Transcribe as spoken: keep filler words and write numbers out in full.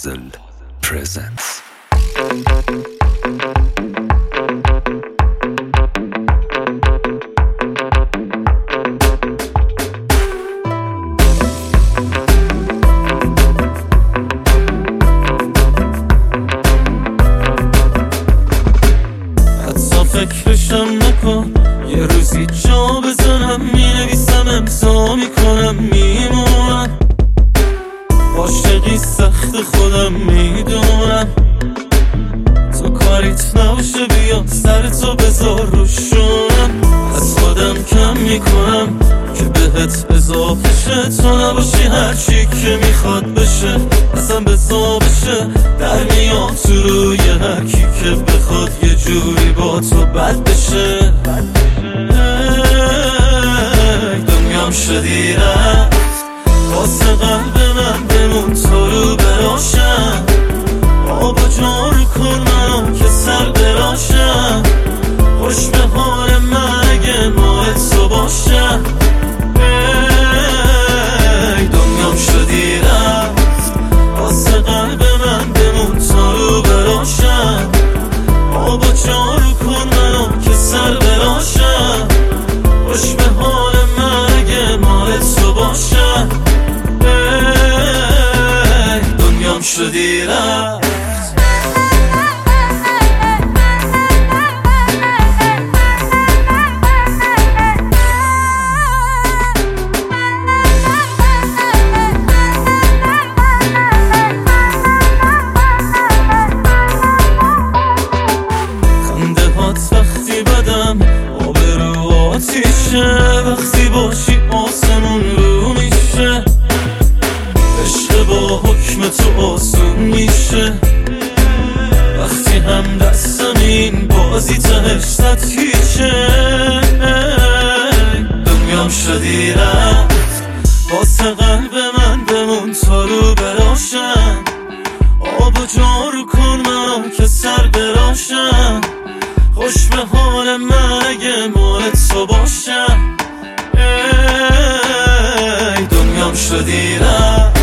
Puzzle presents. حتی فکرشم نکن یه روزی جا بزنم، مینویسم امضا میکنم میمونم، عاشقی سخت خودم میدونم، تو کاریت نباشه بیا سرتو بذار روشونم، از خودم کم میکنم که بهت اضافه شه، تو نباشی هرچی که میخواد بشه اصلا بزا بشه، در میام تو روی هرکی که بخواد یه جوری با تو بد بشه. دنیام شدی رفت واسه قلب من، بمون تو رو براشم، آبا جارو کن منو که سر براشم، خوش به حال من اگه مال تو باشم. دنیام شدی رفت واسه قلب من، بمون تو رو براشم، آبا جارو کن منو که سر براشم، خوش به حال من اگه مال تو باشم. دنیام شدی رفت. خنده هات وقتی بدم آبرو آتیشه، وقتی باشی آسمون رو میشه، عشق با حکم تو آسون میشه، وقتی هم دستم این بازی تهش صد هیچه. دنیام شدی رفت واسه قلب من، بمون تو رو براشم، آب و جارو کن منو که سر براشم، خوش به حال من اگه مال تو باشم. ای دنیام شدی رفت